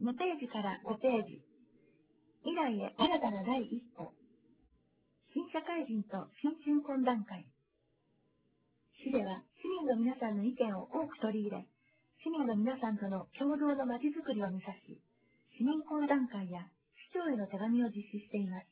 2ページから5ページ。未来へ新たな第一歩。新社会人と新春懇談会。市では市民の皆さんの意見を多く取り入れ、市民の皆さんとの共同のまちづくりを目指し、市民懇談会や市長への手紙を実施しています。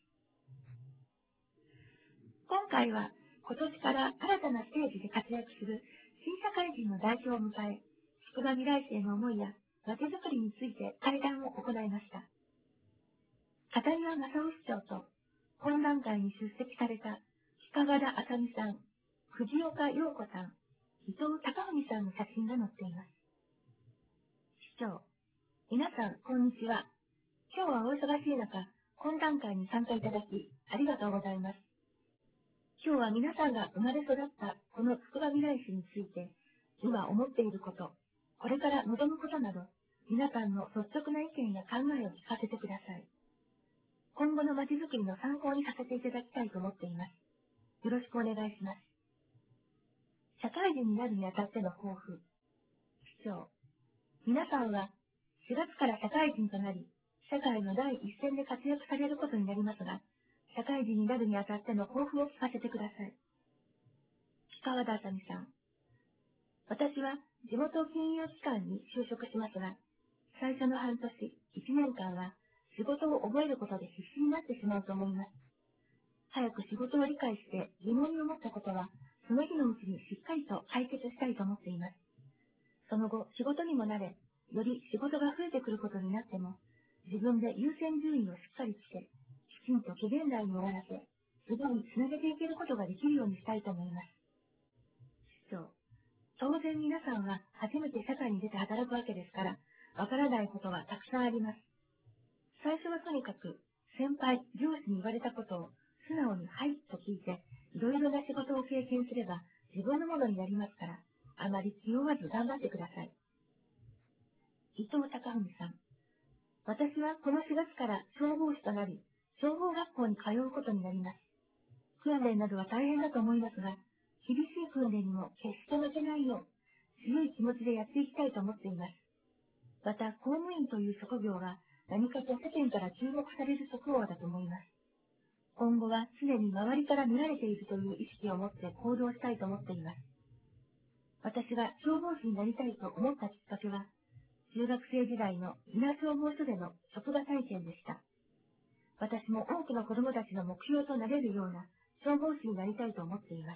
今回は今年から新たなステージで活躍する新社会人の代表を迎え、宿場未来市への思いやまちづくりについて対談を行いました。片岩正夫市長と懇談会に出席された鹿賀田麻美さん、藤岡陽子さん、伊藤隆文さんの写真が載っています。市長、皆さん、こんにちは。今日はお忙しい中、懇談会に参加いただき、ありがとうございます。今日は皆さんが生まれ育ったこの筑波未来市について、今思っていること、これから望むことなど、皆さんの率直な意見や考えを聞かせてください。今後のまちづくりの参考にさせていただきたいと思っています。よろしくお願いします。社会人になるにあたっての抱負。市長、皆さんは4月から社会人となり、社会の第一線で活躍されることになりますが、社会人になるにあたっての抱負を聞かせてください。川田あさみさん。私は地元金融機関に就職しますが、最初の半年、1年間は仕事を覚えることで必死になってしまうと思います。早く仕事を理解して疑問に思ったことは、その日のうちにしっかりと解決したいと思っています。その後、仕事にも慣れ、より仕事が増えてくることになっても、自分で優先順位をしっかりつけ、きちんと期限内に終わらせ、次につなげていけることができるようにしたいと思います。市長、当然皆さんは初めて社会に出て働くわけですから、わからないことはたくさんあります。最初はとにかく、先輩、上司に言われたことを素直にはいと聞いて、いろいろな仕事を経験すれば自分のものになりますから、あまり気負わず頑張ってください。伊藤隆文さん。私はこの4月から消防士となり、消防学校に通うことになります。訓練などは大変だと思いますが、厳しい訓練にも決して負けないよう、強い気持ちでやっていきたいと思っています。また、公務員という職業が何かと世間から注目される職業だと思います。今後は常に周りから見られているという意識を持って行動したいと思っています。私が消防士になりたいと思ったきっかけは、中学生時代の稲消防署での職場体験でした。私も多くの子供たちの目標となれるような消防士になりたいと思っています。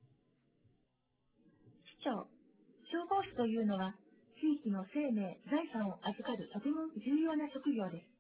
市長、消防士というのは、地域の生命、財産を預かるとても重要な職業です。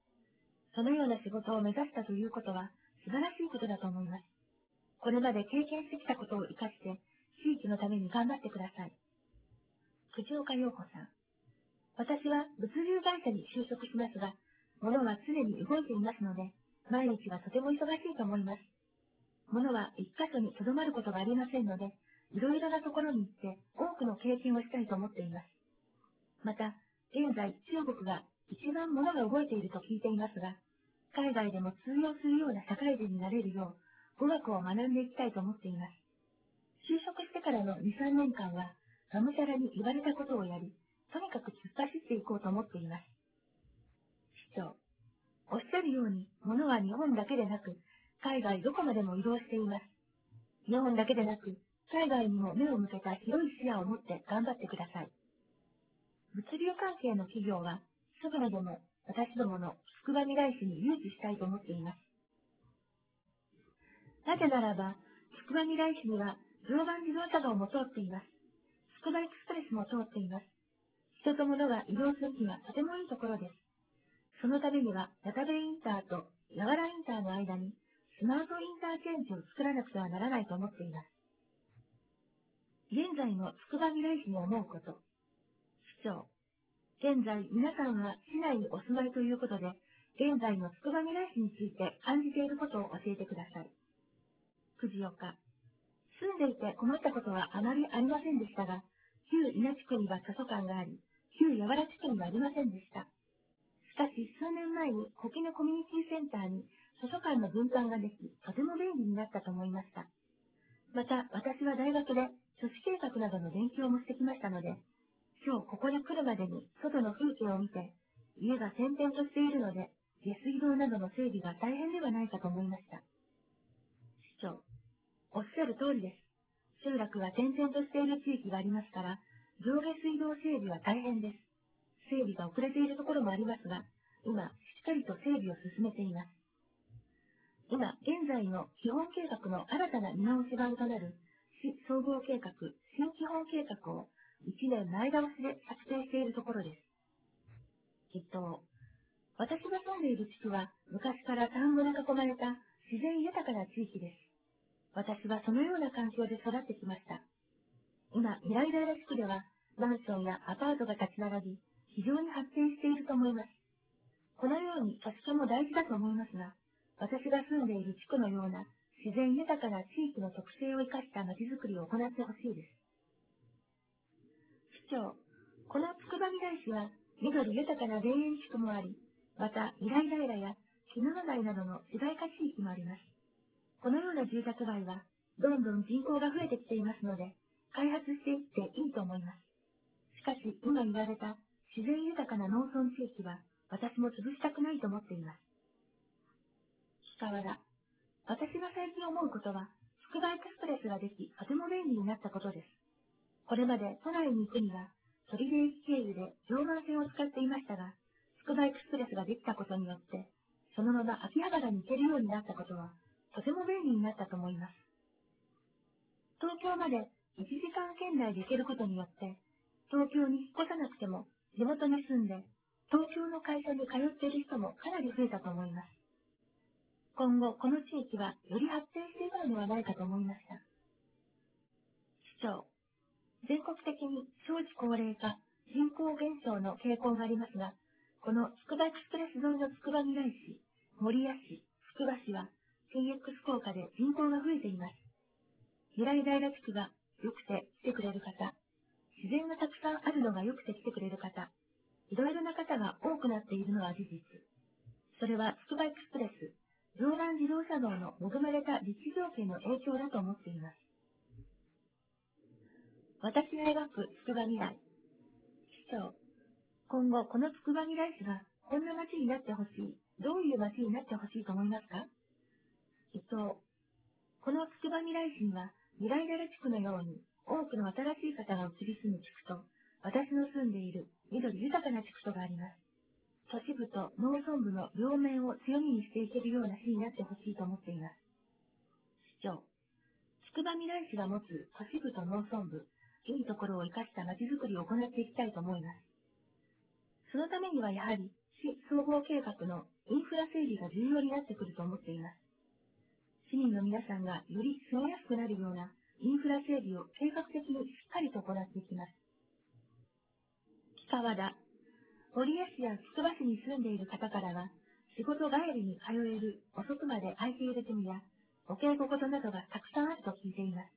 そのような仕事を目指したということは素晴らしいことだと思います。これまで経験してきたことを活かして、地域のために頑張ってください。藤岡陽子さん。私は物流会社に就職しますが、物は常に動いていますので、毎日はとても忙しいと思います。物は一箇所に留まることがありませんので、いろいろなところに行って多くの経験をしたいと思っています。また、現在中国が一番物が動いていると聞いていますが、海外でも通用するような社会人になれるよう、語学を学んでいきたいと思っています。就職してからの2、3年間は、がむしゃらに言われたことをやり、とにかく突っ走っていこうと思っています。市長、おっしゃるように、物は日本だけでなく、海外どこまでも移動しています。日本だけでなく、海外にも目を向けた広い視野を持って頑張ってください。物流関係の企業は、すぐにでも私どもの筑波未来市に誘致したいと思っています。なぜならば、筑波未来市には常磐自動車道も通っています。つくばエクスプレスも通っています。人と物が移動するにはとてもいいところです。そのためには、矢田部インターと八原インターの間にスマートインターチェンジを作らなくてはならないと思っています。現在のつくば未来市に思うこと。市長、現在皆さんは市内にお住まいということで、現在のつくば未来市について感じていることを教えてください。藤岡、住んでいて困ったことはあまりありませんでしたが、旧稲地区には図書館があり、旧八原地区にはありませんでした。しかし数年前に小木のコミュニティセンターに図書館の分館ができ、とても便利になったと思いました。また私は大学で都市計画などの勉強もしてきましたので、今日ここに来るまでに外の風景を見て、 家が点々としているので、下水道などの整備が大変ではないかと思いました。市長、おっしゃる通りです。集落が点々としている地域がありますから、上下水道整備は大変です。整備が遅れているところもありますが、今、しっかりと整備を進めています。今、現在の基本計画の新たな見直し版となる市総合計画、新基本計画を1年前倒しで策定しているところです。私が住んでいる地区は昔から田んぼで囲まれた自然豊かな地域です。私はそのような環境で育ってきました。今、未来平地区ではマンションやアパートが立ち並び、非常に発展していると思います。このように都市化も大事だと思いますが、私が住んでいる地区のような自然豊かな地域の特性を生かしたまちづくりを行ってほしいです。市長、このつくばみらい市は緑豊かな田園地区もあり、また未来平や絹の台などの市街化地域もあります。このような住宅街はどんどん人口が増えてきていますので、開発していっていいと思います。しかし、今言われた自然豊かな農村地域は私も潰したくないと思っています。川田、私が最近思うことは、つくばエクスプレスができ、とても便利になったことです。これまで都内に行くには、取手駅経由で常磐線を使っていましたが、つくばエクスプレスができたことによって、そのまま秋葉原に行けるようになったことは、とても便利になったと思います。東京まで1時間圏内で行けることによって、東京に引っ越さなくても、地元に住んで、東京の会社に通っている人もかなり増えたと思います。今後、この地域はより発展していくのではないかと思いました。市長、全国的に少子高齢化、人口減少の傾向がありますが、このつくばエクスプレス沿いのつくばみらい市、守谷市、つくば市は CX 効果で人口が増えています。未来平地区が良くて来てくれる方、自然がたくさんあるのが良くて来てくれる方、いろいろな方が多くなっているのは事実。それはつくばエクスプレス、常磐自動車道の恵まれた立地条件の影響だと思っています。私が描くつくば未来。市長、今後このつくば未来市がこんな街になってほしい、どういう街になってほしいと思いますか？このつくば未来市には未来平地区のように多くの新しい方が移り住む地区と、私の住んでいる緑豊かな地区とがあります。都市部と農村部の両面を強みにしていけるような市になってほしいと思っています。市長、つくばみらい市が持つ都市部と農村部、いいところを生かしたまちづくりを行っていきたいと思います。そのためにはやはり市総合計画のインフラ整備が重要になってくると思っています。市民の皆さんがより住みやすくなるようなインフラ整備を計画的にしっかりと行っていきます。川田、守谷市やつくば市に住んでいる方からは、仕事帰りに通える遅くまで空いているジムやお稽古事などがたくさんあると聞いています。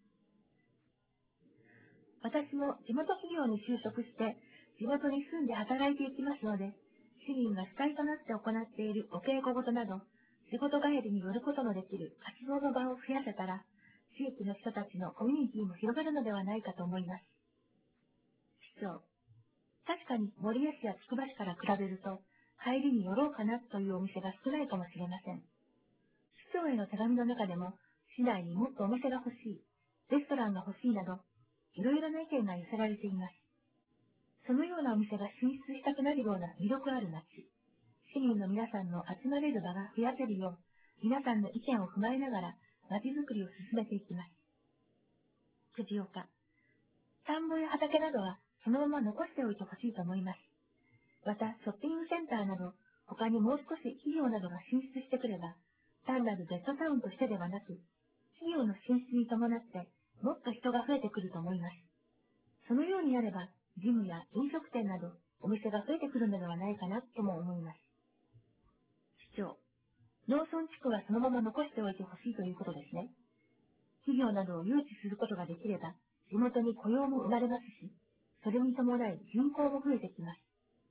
私も地元企業に就職して、地元に住んで働いていきますので、市民が主体となって行っているお稽古事など、仕事帰りに寄ることのできる活動の場を増やせたら、地域の人たちのコミュニティも広がるのではないかと思います。市長、確かに守谷市やつくば市から比べると、帰りに寄ろうかなというお店が少ないかもしれません。市長への手紙の中でも、市内にもっとお店が欲しい、レストランが欲しいなど、いろいろな意見が寄せられています。そのようなお店が進出したくなるような魅力ある街、市民の皆さんの集まれる場が増やせるよう、皆さんの意見を踏まえながら、街づくりを進めていきます。藤岡、田んぼや畑などはそのまま残しておいてほしいと思います。また、ショッピングセンターなど、他にもう少し企業などが進出してくれば、単なるベッドタウンとしてではなく、企業の進出に伴って、もっと人が増えてくると思います。そのようになれば、ジムや飲食店など、お店が増えてくるのではないかなとも思います。市長、農村地区はそのまま残しておいてほしいということですね。企業などを誘致することができれば、地元に雇用も生まれますし、それに伴い人口も増えてきます。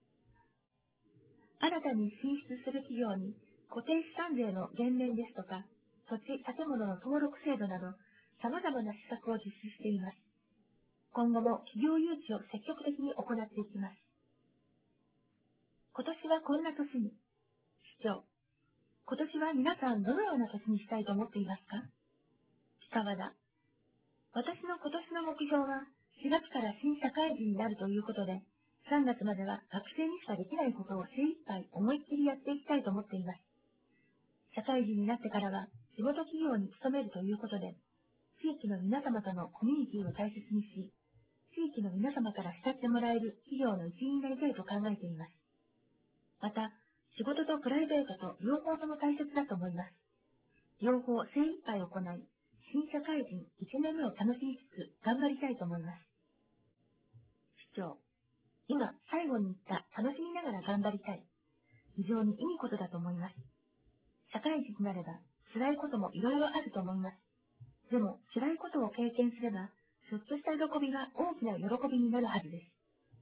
新たに進出する企業に固定資産税の減免ですとか、土地・建物の登録制度など、様々な施策を実施しています。今後も企業誘致を積極的に行っていきます。 今年はこんな年に。市長、今年は皆さんどのような年にしたいと思っていますか？川田、私の今年の目標は4月から新社会人になるということで、3月までは学生にしかできないことを精一杯思いっきりやっていきたいと思っています。社会人になってからは仕事企業に勤めるということで、地域の皆様とのコミュニティを大切にし、地域の皆様から慕ってもらえる企業の一員になりたいと考えています。また、仕事とプライベートと両方とも大切だと思います。両方精一杯行い、新社会人1年目を楽しみつつ頑張りたいと思います。市長、今最後に言った楽しみながら頑張りたい。非常にいいことだと思います。社会人になれば辛いこともいろいろあると思います。でも辛いことを経験すれば、ちょっとした喜びが大きな喜びになるはずです。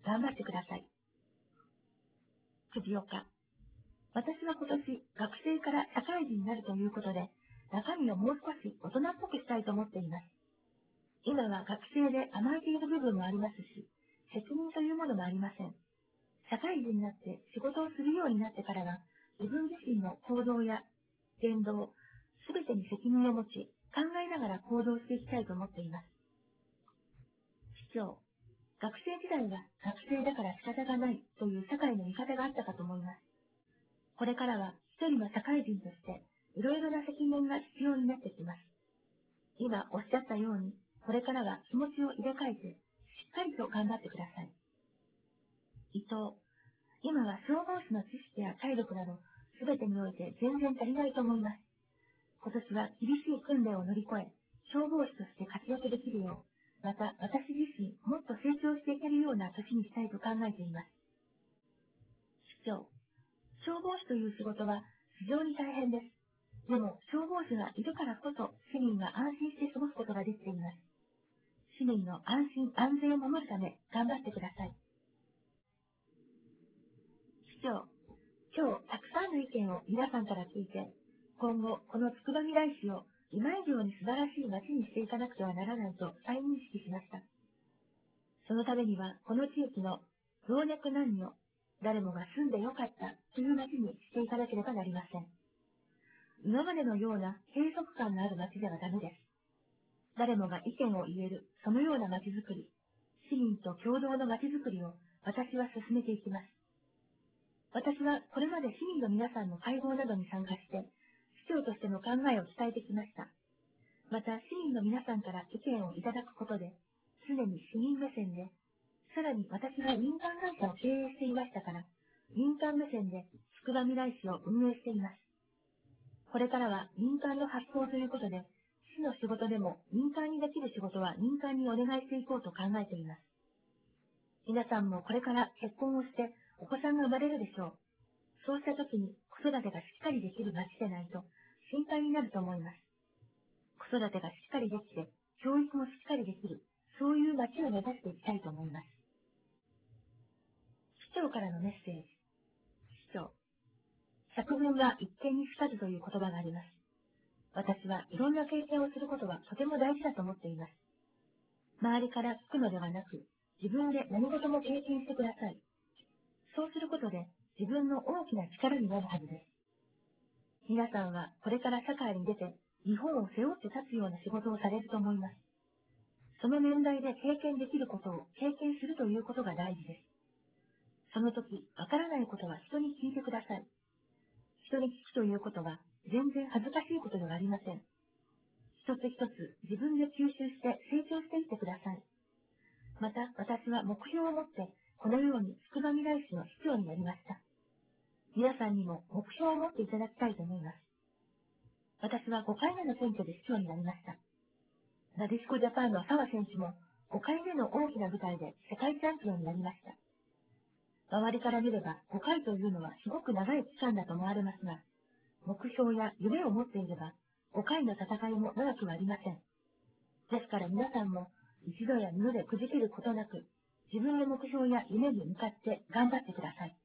頑張ってください。藤岡、私は今年学生から社会人になるということで、中身をもう少し大人っぽくしたいと思っています。今は学生で甘えている部分もありますし、責任というものもありません。社会人になって仕事をするようになってからは、自分自身の行動や言動、すべてに責任を持ち、考えながら行動していきたいと思っています。市長、学生時代は学生だから仕方がないという社会の見方があったかと思います。これからは一人の社会人として、いろいろな責任が必要になってきます。今おっしゃったように、これからは気持ちを入れ替えて、しっかりと頑張ってください。伊藤、今は消防士の知識や体力など、すべてにおいて全然足りないと思います。今年は厳しい訓練を乗り越え、消防士として活躍できるよう、また私自身もっと成長していけるような年にしたいと考えています。市長、消防士という仕事は非常に大変です。でも消防士がいるからこそ市民が安心して過ごすことができています。市民の安心安全を守るため頑張ってください。市長、今日たくさんの意見を皆さんから聞いて、今後このつくばみらい市を今以上に素晴らしい街にしていかなくてはならないと再認識しました。そのためにはこの地域の老若男女、誰もが住んでよかったという街にしていかなければなりません。今までのような閉塞感のある街ではダメです。誰もが意見を言える、そのような街づくり、市民と共同の街づくりを私は進めていきます。私はこれまで市民の皆さんの会合などに参加して、市長としての考えを伝えてきました。また、市民の皆さんから意見をいただくことで、常に市民目線で、さらに私は民間会社を経営していましたから、民間目線でつくばみらい市を運営しています。これからは民間の発想ということで、市の仕事でも民間にできる仕事は民間にお願いしていこうと考えています。皆さんもこれから結婚をしてお子さんが生まれるでしょう。そうした時に子育てがしっかりできる町でないと心配になると思います。子育てがしっかりできて、教育もしっかりできる、そういう町を目指していきたいと思います。市長からのメッセージ。市長、作文は一見にしかずという言葉があります。私はいろんな経験をすることはとても大事だと思っています。周りから聞くのではなく、自分で何事も経験してください。そうすることで自分の大きな力になるはずです。皆さんはこれから社会に出て日本を背負って立つような仕事をされると思います。その年代で経験できることを経験するということが大事です。その時、わからないことは人に聞いてください。人に聞くということは全然恥ずかしいことではありません。一つ一つ自分で吸収して成長していってください。また私は目標を持ってこのようにつくばみらい市の市長になりました。皆さんにも目標を持っていただきたいと思います。私は5回目の選挙で市長になりました。なでしこジャパンの澤選手も5回目の大きな舞台で世界チャンピオンになりました。周りから見れば5回というのはすごく長い期間だと思われますが、目標や夢を持っていれば5回の戦いも長くはありません。ですから皆さんも一度や二度でくじけることなく、自分の目標や夢に向かって頑張ってください。